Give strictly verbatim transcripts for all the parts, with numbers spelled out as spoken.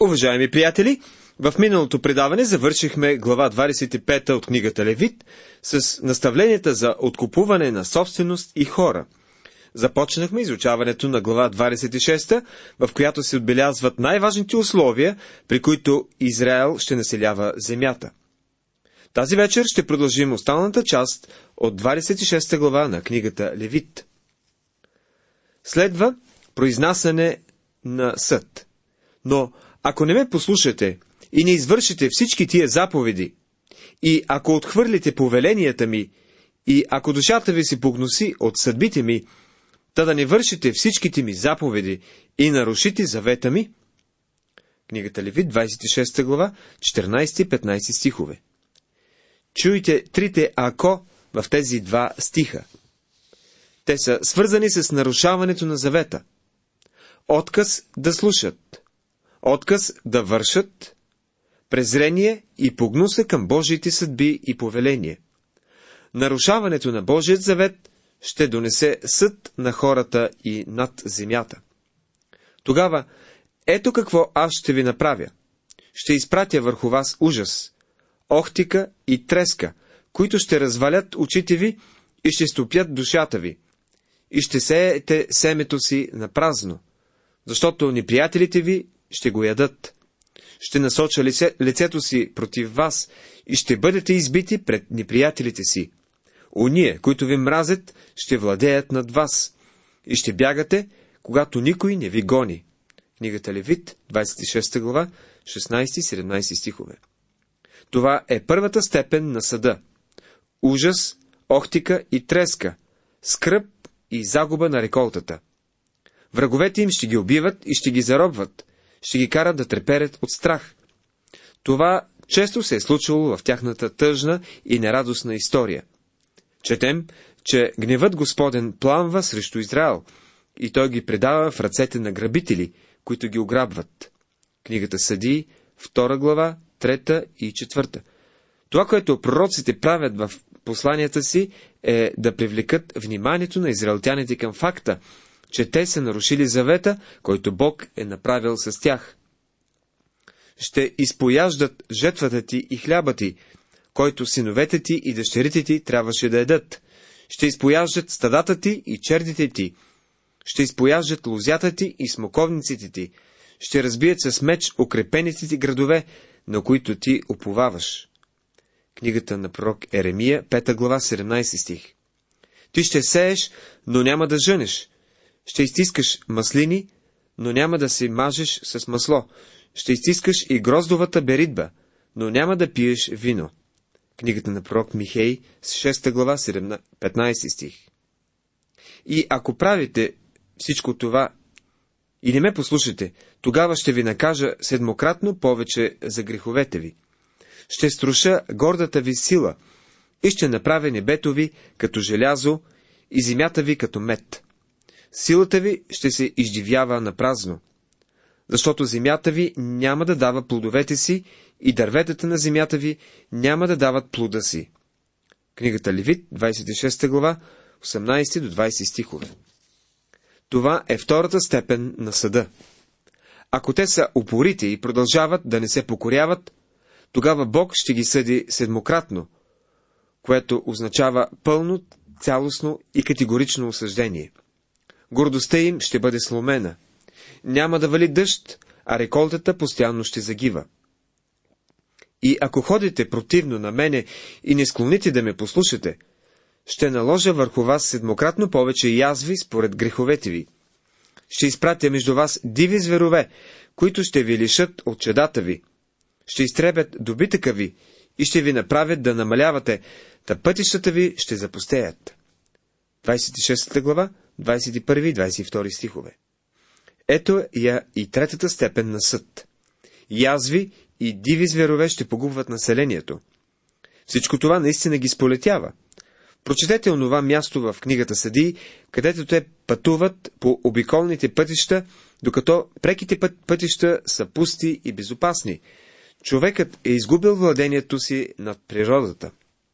Уважаеми приятели, в миналото предаване завършихме глава двадесет и пета от книгата Левит с наставленията за откупуване на собственост и хора. Започнахме изучаването на глава двадесет и шеста, в която се отбелязват най-важните условия, при които Израел ще населява земята. Тази вечер ще продължим останалата част от двадесет и шеста глава на книгата Левит. Следва произнасяне на съд. Но ако не ме послушате и не извършите всички тия заповеди, и ако отхвърлите повеленията ми, и ако душата ви се погноси от съдбите ми, та да не вършите всичките ми заповеди и нарушите завета ми. Книгата Левит, двадесет и шеста глава, четиринадесети и петнадесети стихове. Чуйте трите ако в тези два стиха. Те са свързани с нарушаването на завета. Отказ да слушат. Отказ да вършат. Презрение и погнуса към Божиите съдби и повеление. Нарушаването на Божият завет ще донесе съд на хората и над земята. Тогава, ето какво аз ще ви направя. Ще изпратя върху вас ужас, охтика и треска, които ще развалят очите ви и ще стопят душата ви. И ще сеете семето си на празно, защото неприятелите ви ще го ядат. Ще насоча лице, лицето си против вас и ще бъдете избити пред неприятелите си. Ония, които ви мразят, ще владеят над вас и ще бягате, когато никой не ви гони. Книгата Левит, двадесет и шеста глава, шестнадесети и седемнадесети стихове. Това е първата степен на съда. Ужас, охтика и треска, скръб и загуба на реколтата. Враговете им ще ги убиват и ще ги заробват, ще ги карат да треперят от страх. Това често се е случвало в тяхната тъжна и нерадостна история. Четем, че гневът Господен пламва срещу Израел и той ги предава в ръцете на грабители, които ги ограбват. Книгата Съдии, втора глава, трета и четвърта. Това, което пророците правят в посланията си, е да привлекат вниманието на израелтяните към факта, че те са нарушили завета, който Бог е направил с тях. Ще изпояждат жетвата ти и хляба ти, който синовете ти и дъщерите ти трябваше да едат. Ще изпояждат стадата ти и чердите ти. Ще изпояждат лозята ти и смоковниците ти. Ще разбият с меч укрепените ти градове, на които ти уповаваш. Книгата на пророк Еремия, пета глава, седемнадесети стих. Ти ще сееш, но няма да жънеш. Ще изтискаш маслини, но няма да се мажеш с масло. Ще изтискаш и гроздовата беритба, но няма да пиеш вино. Книгата на пророк Михей, шеста глава, петнадесети стих. И ако правите всичко това и не ме послушате, тогава ще ви накажа седмократно повече за греховете ви. Ще струша гордата ви сила и ще направя небето ви като желязо и земята ви като мед. Силата ви ще се издивява на празно, защото земята ви няма да дава плодовете си и дърветата на земята ви няма да дават плода си. Книгата Левит, двадесет и шеста глава, осемнадесети до двадесети стихове. Това е втората степен на съда. Ако те са упорити и продължават да не се покоряват, тогава Бог ще ги съди седмократно, което означава пълно, цялостно и категорично осъждение. Гордостта им ще бъде сломена. Няма да вали дъжд, а реколтата постоянно ще загива. И ако ходите противно на мене и не склоните да ме послушате, ще наложа върху вас седмократно повече язви според греховете ви. Ще изпратя между вас диви зверове, които ще ви лишат от чедата ви. Ще изтребят добитъка ви и ще ви направят да намалявате, та пътищата ви ще запустеят. двадесет и шеста глава, двадесет и първи и двадесет и втори стихове. Ето я и третата степен на съд. Язви и диви зверове ще погубват населението. Всичко това наистина ги сполетява. Прочетете онова място в книгата Съдии, където те пътуват по обиколните пътища, докато преките път, пътища са пусти и безопасни. Човекът е изгубил владението си над природата.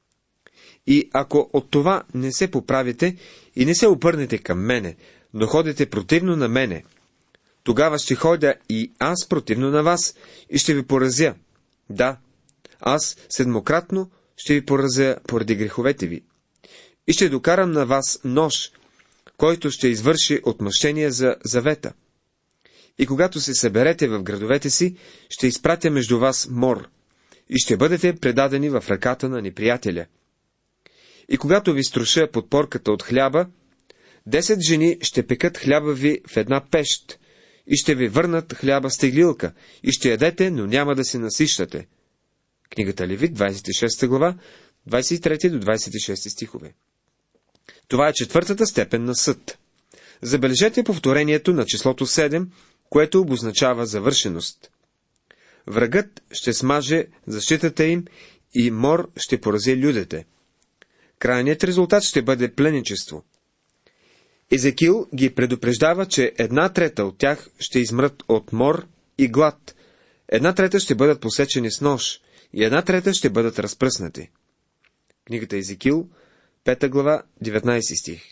И ако от това не се поправите и не се обърнете към мене, но ходите противно на мене, Тогава ще ходя и аз противно на вас и ще ви поразя. Да, аз седмократно ще ви поразя поради греховете ви. И ще докарам на вас нож, който ще извърши отмъщение за завета. И когато се съберете в градовете си, ще изпратя между вас мор, и ще бъдете предадени в ръката на неприятеля. И когато ви струша подпорката от хляба, десет жени ще пекат хляба ви в една пещ, и ще ви върнат хляба с теглилка, и ще ядете, но няма да се насищате. Книгата Левит, двадесет и шеста глава, двадесет и трети до двадесет и шести стихове. Това е четвъртата степен на съд. Забележете повторението на числото седем, което обозначава завършеност. Врагът ще смаже защитата им и мор ще порази людите. Крайният резултат ще бъде пленничество. Езекил ги предупреждава, че една трета от тях ще измрат от мор и глад, една трета ще бъдат посечени с нож и една трета ще бъдат разпръснати. Книгата Езекил, пета глава, деветнадесети стих.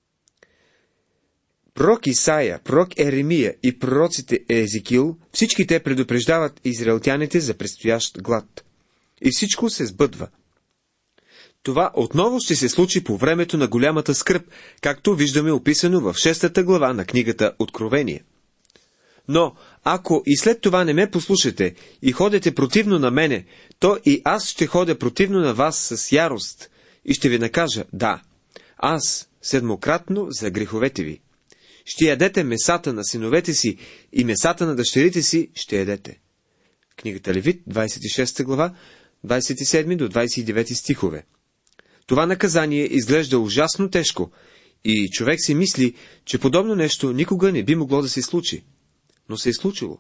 Пророк Исаия, пророк Еремия и пророците Езекил, всички те предупреждават израелтяните за предстоящ глад. И всичко се сбъдва. Това отново ще се случи по времето на голямата скръб, както виждаме описано в шестата глава на книгата Откровение. Но, ако и след това не ме послушате и ходите противно на мене, то и аз ще ходя противно на вас с ярост и ще ви накажа, да, аз седмократно за греховете ви. Ще ядете месата на синовете си и месата на дъщерите си ще ядете. Книгата Левит, двадесет и шеста глава, двадесет и седми до двадесет и девети стихове. Това наказание изглежда ужасно тежко и човек си мисли, че подобно нещо никога не би могло да се случи. Но се е случило.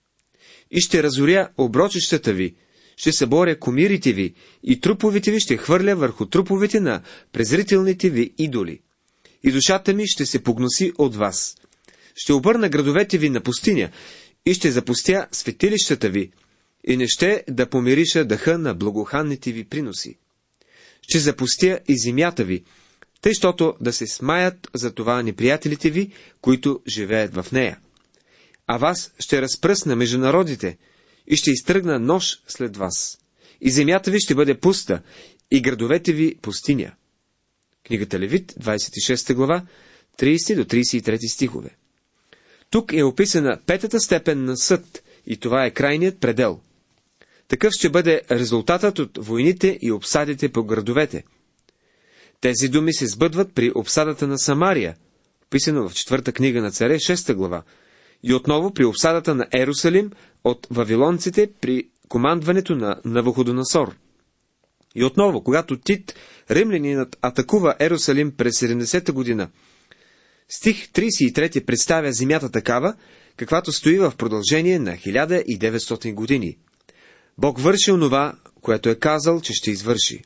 И ще разоря оброчищата ви, ще съборя комирите ви и труповете ви ще хвърля върху труповете на презрителните ви идоли. И душата ми ще се погноси от вас. Ще обърна градовете ви на пустиня и ще запустя светилищата ви и не ще да помириша дъха на благоханните ви приноси. Ще запустя и земята ви, тъй щото да се смаят за това неприятелите ви, които живеят в нея. А вас ще разпръсна между народите и ще изтръгна нож след вас. И земята ви ще бъде пуста, и градовете ви пустиня. Книгата Левит, двадесет и шеста глава, тридесети до тридесет и трети стихове. Тук е описана петата степен на съд, и това е крайният предел. Такъв ще бъде резултатът от войните и обсадите по градовете. Тези думи се сбъдват при обсадата на Самария, описано в четвърта книга на Царе, шеста глава, и отново при обсадата на Ерусалим от вавилонците при командването на Навуходоносор. И отново, когато Тит, римлянинът, атакува Ерусалим през седемдесета година, стих тридесет и трети представя земята такава, каквато стои в продължение на хиляда и деветстотин години. Бог върши онова, което е казал, че ще извърши.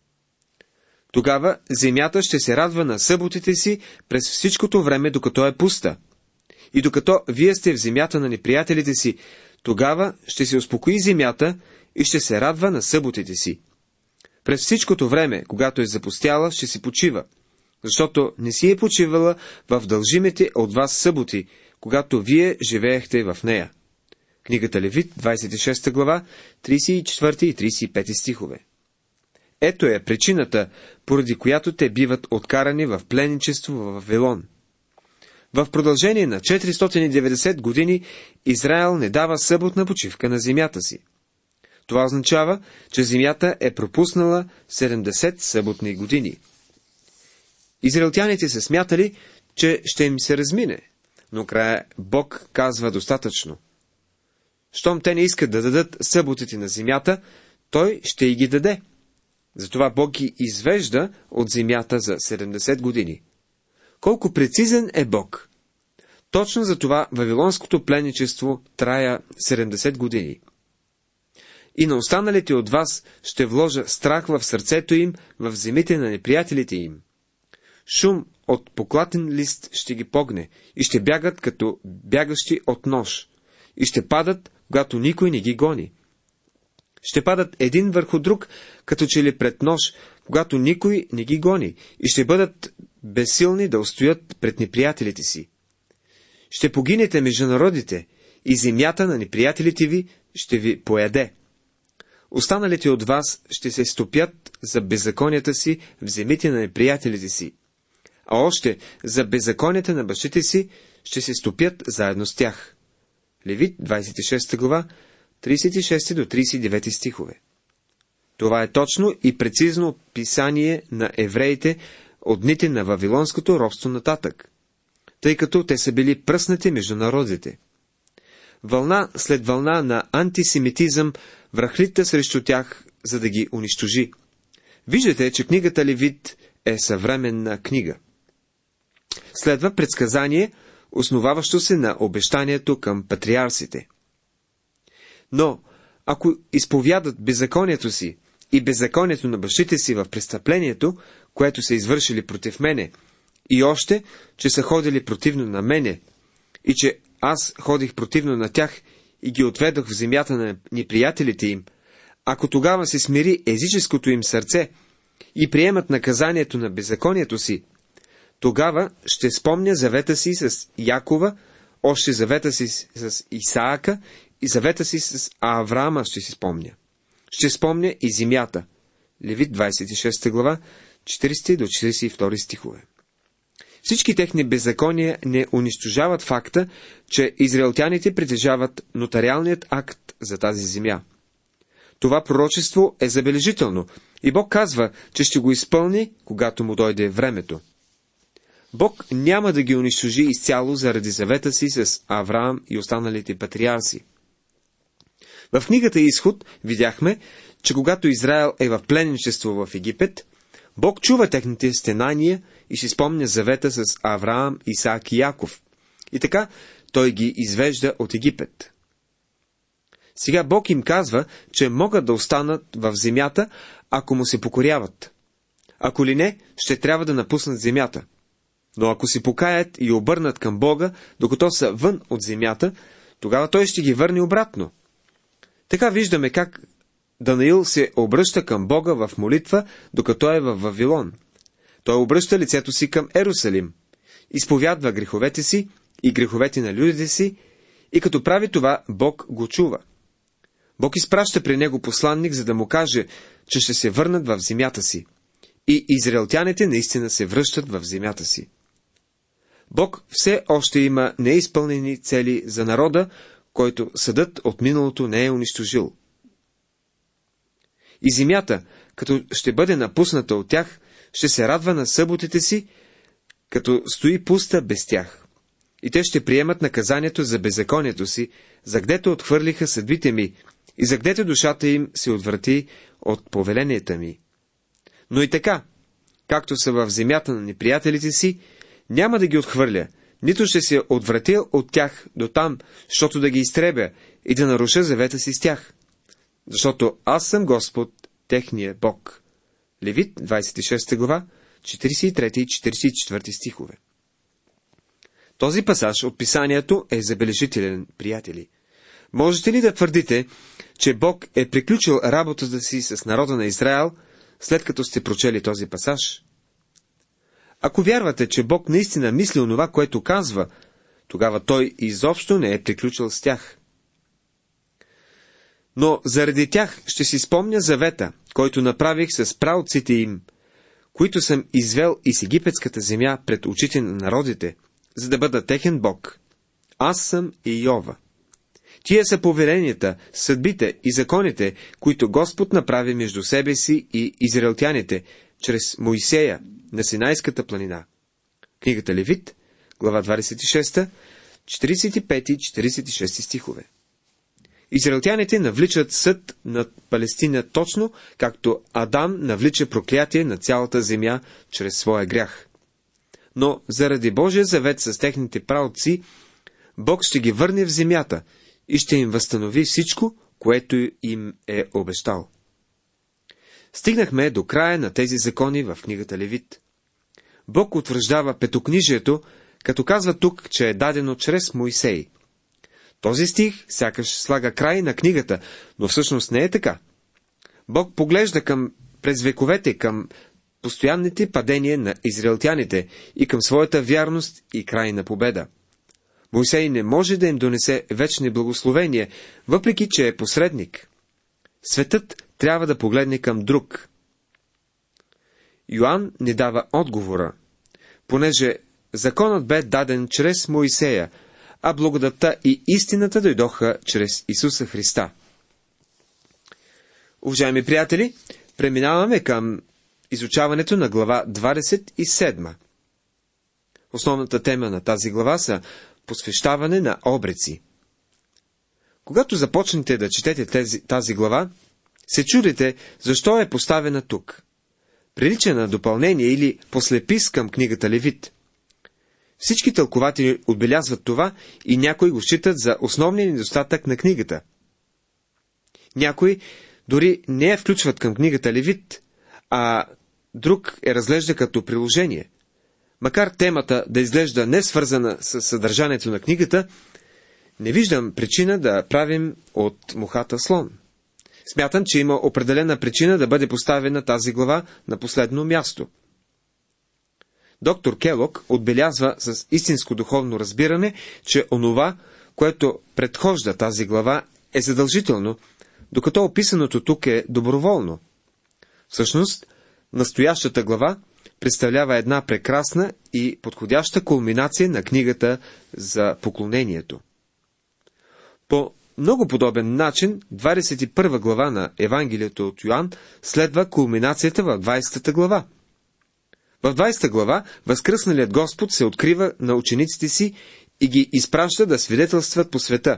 Тогава земята ще се радва на съботите си през всичкото време, докато е пуста. И докато вие сте в земята на неприятелите си, тогава ще се успокои земята и ще се радва на съботите си. През всичкото време, когато е запустяла, ще си почива, защото не си е почивала в дължимите от вас съботи, когато вие живеехте в нея. Книгата Левит, двадесет и шеста глава, тридесет и четвърти и тридесет и пети стихове. Ето е причината, поради която те биват откарани в пленничество в Вавилон. В продължение на четиристотин и деветдесет години Израел не дава съботна почивка на земята си. Това означава, че земята е пропуснала седемдесет съботни години. Израелтяните се смятали, че ще им се размине, но края Бог казва достатъчно. Щом те не искат да дадат съботите на земята, той ще и ги даде. Затова Бог ги извежда от земята за седемдесет години. Колко прецизен е Бог! Точно за това вавилонското пленничество трая седемдесет години. И на останалите от вас ще вложа страх в сърцето им, в земите на неприятелите им. Шум от поклатен лист ще ги погне и ще бягат като бягащи от нож. И ще падат, когато никой не ги гони. Ще падат един върху друг, като че ли пред нож, когато никой не ги гони, и ще бъдат безсилни да устоят пред неприятелите си. Ще погинете между народите и земята на неприятелите ви ще ви пояде. Останалите от вас ще се стопят за беззаконията си в земите на неприятелите си, а още за беззаконията на бащите си ще се стопят заедно с тях. Левит, двадесет и шеста глава, тридесет и шести до тридесет и девети стихове. Това е точно и прецизно описание на евреите от дните на вавилонското робство нататък, тъй като те са били пръснати между народите. Вълна след вълна на антисемитизъм връхлита срещу тях, за да ги унищожи. Виждате, че книгата Левит е съвременна книга. Следва предсказание, основаващо се на обещанието към патриарсите. Но, ако изповядат беззаконието си и беззаконието на бащите си в престъплението, което са извършили против мене, и още, че са ходили противно на мене, и че аз ходих противно на тях и ги отведох в земята на неприятелите им, ако тогава се смири езическото им сърце и приемат наказанието на беззаконието си, тогава ще спомня завета си с Якова, още завета си с Исаака и завета си с Авраама ще си спомня. Ще спомня и земята. Левит, двадесет и шеста глава, четиридесети до четиридесет и втори стихове. Всички техни беззакония не унищожават факта, че израелтяните притежават нотариалният акт за тази земя. Това пророчество е забележително и Бог казва, че ще го изпълни, когато му дойде времето. Бог няма да ги унищожи изцяло заради завета си с Авраам и останалите патриарси. В книгата Изход видяхме, че когато Израел е в пленничество в Египет, Бог чува техните стенания и си спомня завета с Авраам, Исаак и Яков. И така той ги извежда от Египет. Сега Бог им казва, че могат да останат в земята, ако му се покоряват. Ако ли не, ще трябва да напуснат земята. Но ако се покаят и обърнат към Бога, докато са вън от земята, тогава той ще ги върне обратно. Така виждаме как Данаил се обръща към Бога в молитва, докато е в Вавилон. Той обръща лицето си към Ерусалим, изповядва греховете си и греховете на людите си, и като прави това, Бог го чува. Бог изпраща при него посланник, за да му каже, че ще се върнат в земята си. И израелтяните наистина се връщат в земята си. Бог все още има неизпълнени цели за народа, който съдът от миналото не е унищожил. И земята, като ще бъде напусната от тях, ще се радва на съботите си, като стои пуста без тях. И те ще приемат наказанието за беззаконието си, за гдето отхвърлиха съдбите ми, и за гдето душата им се отврати от повеленията ми. Но и така, както са в земята на неприятелите си, няма да ги отхвърля, нито ще се отвратя от тях до там, защото да ги изтребя и да наруша завета си с тях. Защото аз съм Господ, техния Бог. Левит, двадесет и шеста глава, четиридесет и трети и четиридесет и четвърти стихове. Този пасаж от писанието е забележителен, приятели. Можете ли да твърдите, че Бог е приключил работата си с народа на Израел, след като сте прочели този пасаж? Ако вярвате, че Бог наистина мисли онова, което казва, тогава Той изобщо не е приключил с тях. Но заради тях ще си спомня завета, който направих с праотците им, които съм извел из египетската земя пред очите на народите, за да бъда техен Бог. Аз съм Йова. Тия са повеленията, съдбите и законите, които Господ направи между себе си и израелтяните, чрез Моисея на Синайската планина. Книгата Левит, глава двадесет и шеста, четиридесет и пети и четиридесет и шести стихове. Израелтяните навличат съд над Палестина точно, както Адам навлича проклятие на цялата земя чрез своя грях. Но заради Божия завет с техните праотци, Бог ще ги върне в земята и ще им възстанови всичко, което им е обещал. Стигнахме до края на тези закони в книгата Левит. Бог утвърждава петокнижието, като казва тук, че е дадено чрез Моисей. Този стих сякаш слага край на книгата, но всъщност не е така. Бог поглежда към през вековете към постоянните падения на израелтяните и към своята вярност и крайна победа. Мойсей не може да им донесе вечни благословения, въпреки че е посредник. Светът трябва да погледне към друг. Йоан не дава отговора, понеже законът бе даден чрез Моисея, а благодатта и истината дойдоха чрез Исуса Христа. Уважаеми приятели, преминаваме към изучаването на глава двадесет и седма. Основната тема на тази глава са посвещаване на обреци. Когато започнете да четете тези, тази глава, се чудите защо е поставена тук. Прилича на допълнение или послепис към книгата Левит. Всички тълкователи отбелязват това и някои го считат за основния недостатък на книгата. Някои дори не я включват към книгата Левит, а друг я разглежда като приложение. Макар темата да изглежда не свързана с съдържанието на книгата, не виждам причина да правим от мухата слон. Смятам, че има определена причина да бъде поставена тази глава на последно място. Доктор Келок отбелязва с истинско духовно разбиране, че онова, което предхожда тази глава, е задължително, докато описаното тук е доброволно. Всъщност, настоящата глава представлява една прекрасна и подходяща кулминация на книгата за поклонението. По много подобен начин, двадесет и първа глава на Евангелието от Йоан следва кулминацията в двадесета глава. В двадесета глава възкръсналият Господ се открива на учениците си и ги изпраща да свидетелстват по света.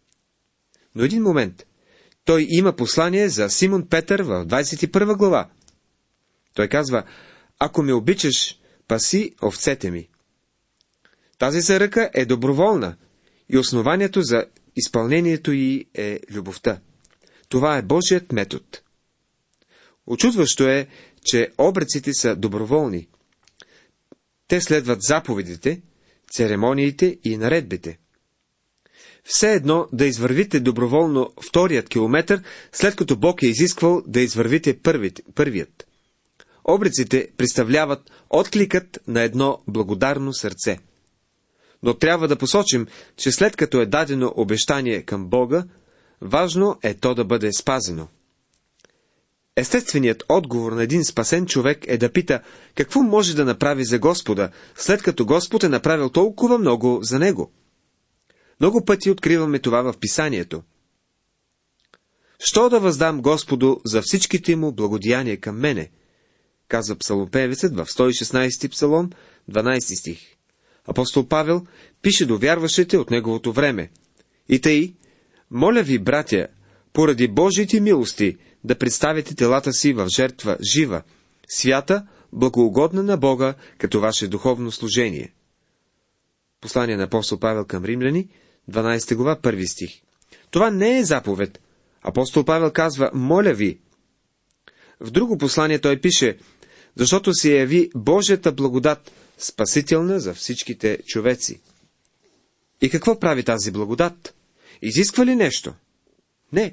Но един момент. Той има послание за Симон Петър в двадесет и първа глава. Той казва: ако ме обичаш, паси овцете ми. Тази заръка е доброволна и основанието за изпълнението й е любовта. Това е Божият метод. Очудващо е, че обреците са доброволни. Те следват заповедите, церемониите и наредбите. Все едно да извървите доброволно вторият километър, след като Бог е изисквал да извървите първият. Обреците представляват откликът на едно благодарно сърце. Но трябва да посочим, че след като е дадено обещание към Бога, важно е то да бъде спазено. Естественият отговор на един спасен човек е да пита какво може да направи за Господа, след като Господ е направил толкова много за него. Много пъти откриваме това в Писанието. Що да въздам Господу за всичките му благодеяния към мене? Казва псалмопевецът в сто и шестнадесети псалом, дванадесети стих. Апостол Павел пише до вярващите от неговото време. И тъй, моля ви, братя, поради Божиите милости, да представите телата си в жертва жива, свята, благоугодна на Бога, като ваше духовно служение. Послание на апостол Павел към римляни, дванадесета глава, първи стих. Това не е заповед. Апостол Павел казва: моля ви. В друго послание той пише: защото се яви Божията благодат, спасителна за всичките човеци. И какво прави тази благодат? Изисква ли нещо? Не.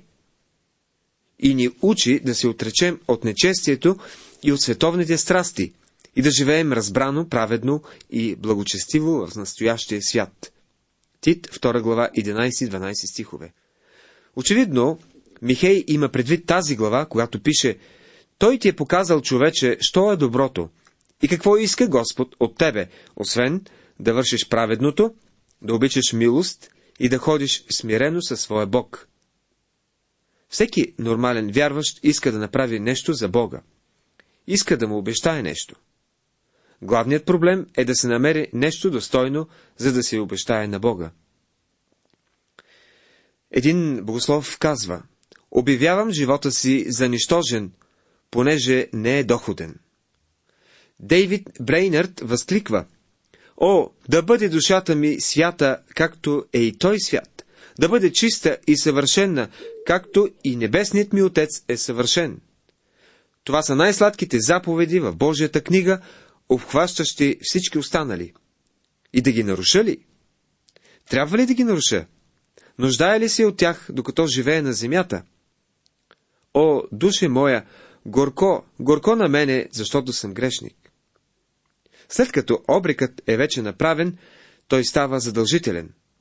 И ни учи да се отречем от нечестието и от световните страсти и да живеем разбрано, праведно и благочестиво в настоящия свят. Тит, втора глава, единадесети и дванадесети стихове. Очевидно, Михей има предвид тази глава, когато пише: той ти е показал, човече, що е доброто и какво иска Господ от тебе, освен да вършиш праведното, да обичаш милост и да ходиш смирено със своя Бог. Всеки нормален вярващ иска да направи нещо за Бога. Иска да му обещае нещо. Главният проблем е да се намери нещо достойно, за да се обещае на Бога. Един богослов казва: обявявам живота си за нищожен, понеже не е доходен. Дейвид Брейнърд възкликва: о, да бъде душата ми свята, както е и той свят, да бъде чиста и съвършена, както и небесният ми Отец е съвършен. Това са най-сладките заповеди в Божията книга, обхващащи всички останали. И да ги наруша ли? Трябва ли да ги наруша? Нуждае ли се от тях, докато живее на земята? О, душе моя, горко, горко на мене, защото съм грешник. След като обрекът е вече направен, той става задължителен.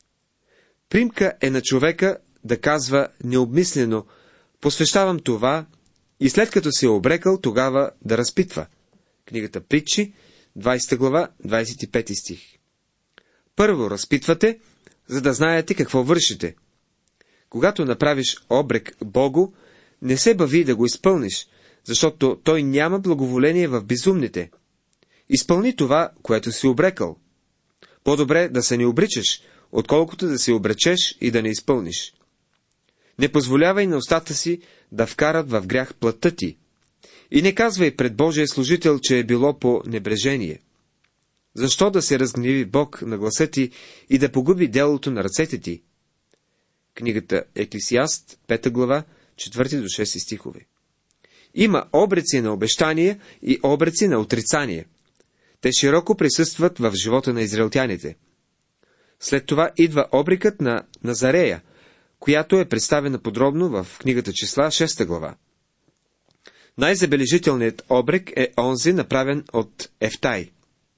Примка е на човека да казва необмислено: посвещавам това, и след като се е обрекал, тогава да разпитва. Книгата Притчи, двадесета глава, двадесет и пети стих. Първо разпитвате, за да знаете какво вършите. Когато направиш обрек Богу, не се бави да го изпълниш, защото той няма благоволение в безумните. Изпълни това, което си обрекал. По-добре да се не обричаш, отколкото да се обречеш и да не изпълниш. Не позволявай на устата си да вкарат в грях плътта ти. И не казвай пред Божия служител, че е било по небрежение. Защо да се разгневи Бог на гласа ти и да погуби делото на ръцете ти? Книгата Еклесиаст, пета глава, четвърти до шести стихове. Има обреци на обещание и обреци на отрицание. Те широко присъстват в живота на израелтяните. След това идва обрекът на Назарея, която е представена подробно в книгата Числа, шеста глава. Най-забележителният обрек е онзи, направен от Ефтай.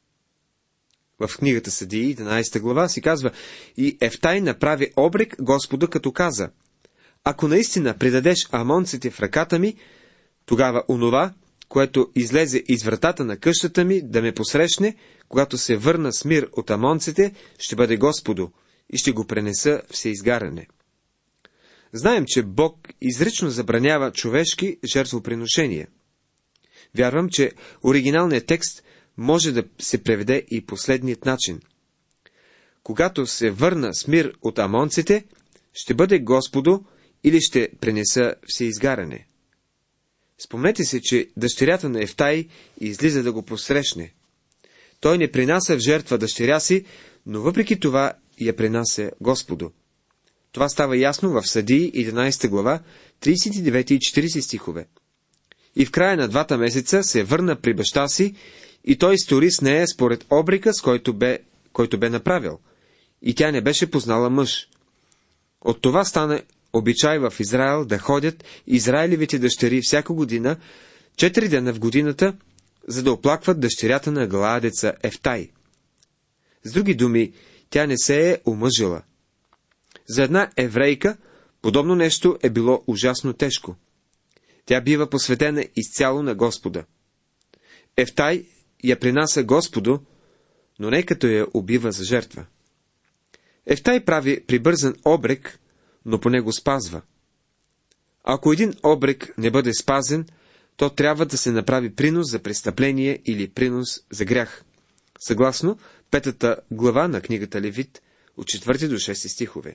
В книгата Съдии, единадесета глава, си казва: и Ефтай направи обрек Господа, като каза: ако наистина предадеш амонците в ръката ми, тогава онова, което излезе из вратата на къщата ми да ме посрещне, когато се върна с мир от амонците, ще бъде Господу и ще го пренеса всеизгаряне. Знаем, че Бог изрично забранява човешки жертвоприношения. Вярвам, че оригиналният текст може да се преведе и последният начин. Когато се върна с мир от амонците, ще бъде Господу или ще пренеса всеизгаряне. Спомнете се, че дъщерята на Ефтай излиза да го посрещне. Той не принася в жертва дъщеря си, но въпреки това я принася Господу. Това става ясно в Съдии, единадесета глава, тридесет и девети и четиридесети стихове. И в края на двата месеца се върна при баща си, и той стори с нея според обрека, с който бе, който бе направил. И тя не беше познала мъж. От това стана обичай в Израел да ходят израилевите дъщери всяка година, четири дена в годината, за да оплакват дъщерята на галаадеца Ефтай. С други думи, тя не се е омъжила. За една еврейка подобно нещо е било ужасно тежко. Тя бива посветена изцяло на Господа. Ефтай я принася Господу, но не като я убива за жертва. Ефтай прави прибързан обрек, но по него спазва. Ако един обрек не бъде спазен, то трябва да се направи принос за престъпление или принос за грях, съгласно петата глава на книгата Левит, от четвърти до шести стихове.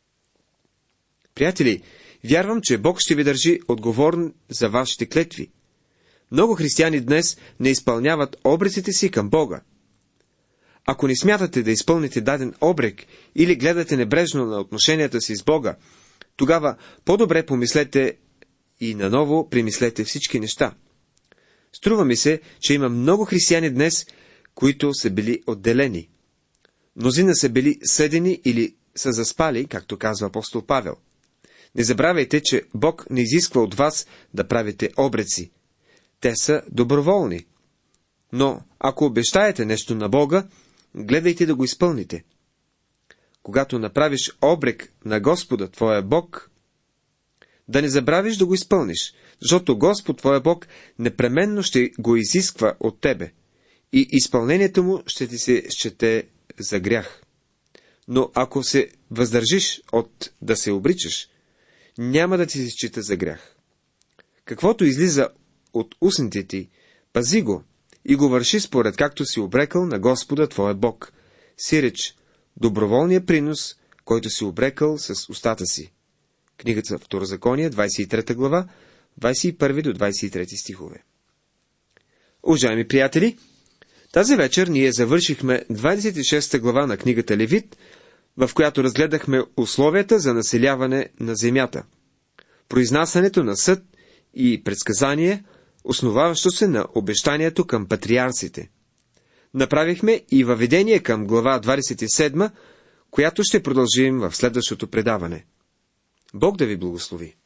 Приятели, вярвам, че Бог ще ви държи отговорен за вашите клетви. Много християни днес не изпълняват обреците си към Бога. Ако не смятате да изпълните даден обрек или гледате небрежно на отношенията си с Бога, тогава по-добре помислете и наново премислете всички неща. Струва ми се, че има много християни днес, които са били отделени. Мнозина са били съдени или са заспали, както казва апостол Павел. Не забравяйте, че Бог не изисква от вас да правите обреци. Те са доброволни. Но ако обещаете нещо на Бога, гледайте да го изпълните. Когато направиш обрек на Господа, твоя Бог, да не забравиш да го изпълниш, защото Господ, твоя Бог, непременно ще го изисква от тебе и изпълнението му ще ти се счете за грях. Но ако се въздържиш от да се обричаш, няма да ти се счита за грях. Каквото излиза от устните ти, пази го и го върши според както си обрекал на Господа твоя Бог. Сиреч доброволния принос, който си обрекал с устата си. Книгата Второзаконие, двадесет и трета глава, двадесет и първи до двадесет и трети стихове. Уважаеми приятели, тази вечер ние завършихме двадесет и шеста глава на книгата Левит, в която разгледахме условията за населяване на земята, произнасянето на съд и предсказание, основаващо се на обещанието към патриарсите. Направихме и въведение към глава двадесет и седма, която ще продължим в следващото предаване. Бог да ви благослови!